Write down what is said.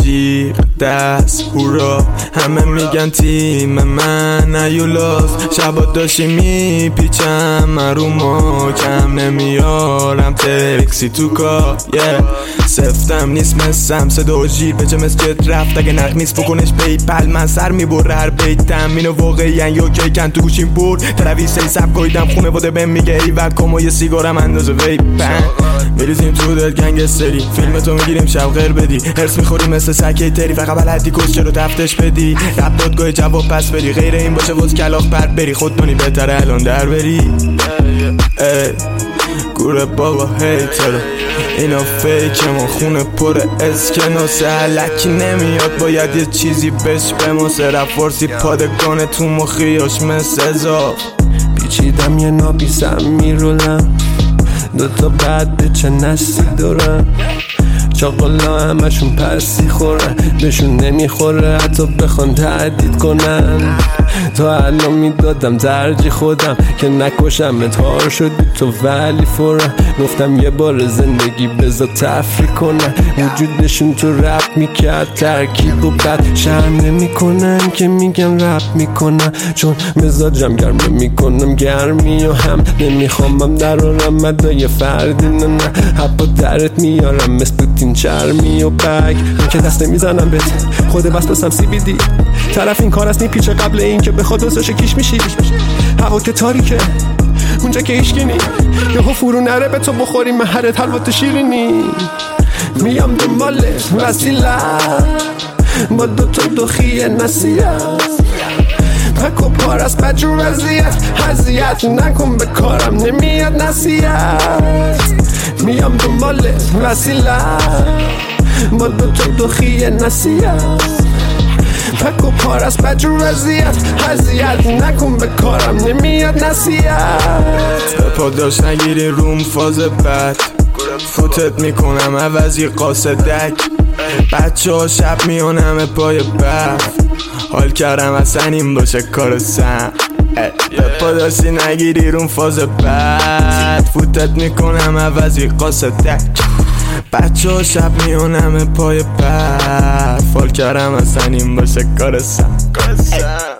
جیغ دست هورا، همه میگن تیم من ایولاس. شبا داشتی میپیچم من رو ما، کم نمیارم تکسی تو کار. سفتم نیست مثم صدا و جیر به چه مسجد رفت. اگه نق نیست بکنش پیپل، من سر میبره هر بیتم. اینو واقعی ان یا کیکن تو گوشیم برد ترویسه سب گایدم. خونه باده بهم میگه ای و کما یه سیگارم اندازه ویپن. میریزیم تو دل گنگستری، فیلم تو میگیریم شب غیر بدی. هرس میخوری مثل سکه تری، فقط بلدی کشچه رو تفتش بدی. رب دادگاه جواب پس بدی، غیر این باشه وز کلاف پرد بری. خود دونی بهتره الان در بری. گوره بابا هیتره اینا فیک، ما خونه پر اسکناس. علکی نمیاد باید یه چیزی بش بماسه. رفت فارسی پادگانه تو مخیاش مثل اضاف. پیچیدم یه نابیسم میرولم، دوتا بعد چه نسلی دارم. چاقلا همشون پرسی خورن، بهشون نمیخوره حتی بخوان تهدید کنن. تا الان میدادم ترجیح خودم که نکشم. اتهار شدی تو ولی فورا گفتم یه بار زندگی بذار تفریح کنن. وجودشون تو رپ میکرد ترکیب و بد شرم نمیکنن که میگن رپ میکنن. چون مزاجم گرمه میکنم گرمی و هم نمیخوامم درارم مدای فردی. نه حبا درت میارم مثل پوتین چرمی و بگ. که دست نمیزنم بهت خود بس بسم CBD. طرف این کار است نیپیچه قبل این که بخواد دوستش کیش میشی. هوا که تاریکه اونجا که هیشگینی، یهو فرو نره به تو بخوری مهرت حلوات شیرینی. میام دنبالت وسیله با دوتا دخیه نصیحت. پک و پار از بجور اذیت نکن به کارم نمیاد نصیحت. میام دنبالت وسیله با دوتا دخیه نصیحت. پک و پار از بجور اذیت نکن به کارم نمیاد نصیحت. پاداش نگیری روم فاز بد، فوتت میکنم عوضی قاصدک. بچه ها شب میانم پای برف، حال کردم اصلا این باشه کار سم. پاداشی نگیری روم فاز بد، فوتت میکنم عوضی قاصدک. بچه ها شب میانم پای برف، حال کردم اصلا این باشه کار سم.